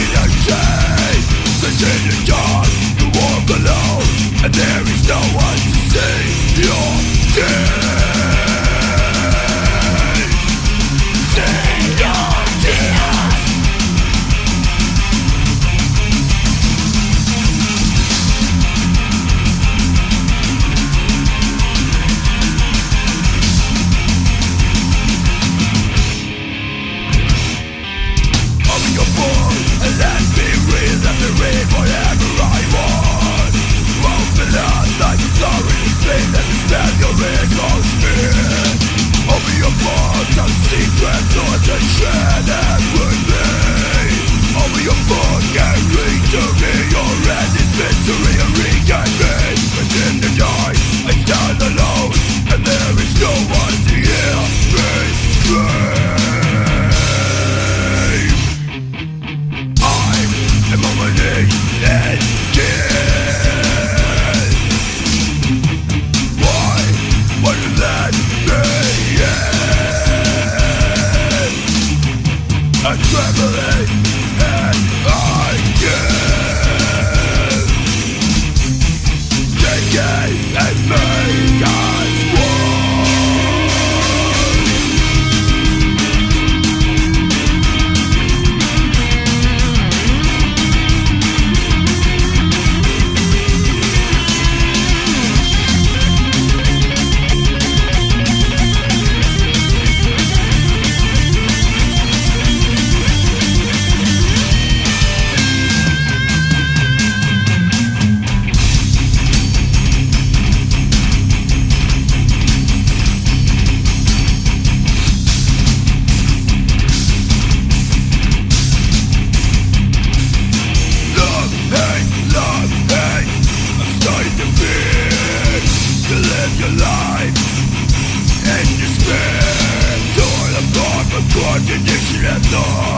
in a shame. Sit in the dark, you walk alone, and there is no one to see your tears. See your tears. Open your book and let me read whatever I want. Open up like a sorry sleep, let me smell your echoes spin. Open your book, some secret thoughts and share them with me. Open your book and read to me your endless mystery and regain me. Within the night, I stand alone, and there is no one to hear me scream. I'm on my knees and tears. Why would you let me in? I'm trembling and I give. Take it and make us one. Your life in despair, torn apart by contradiction and thought.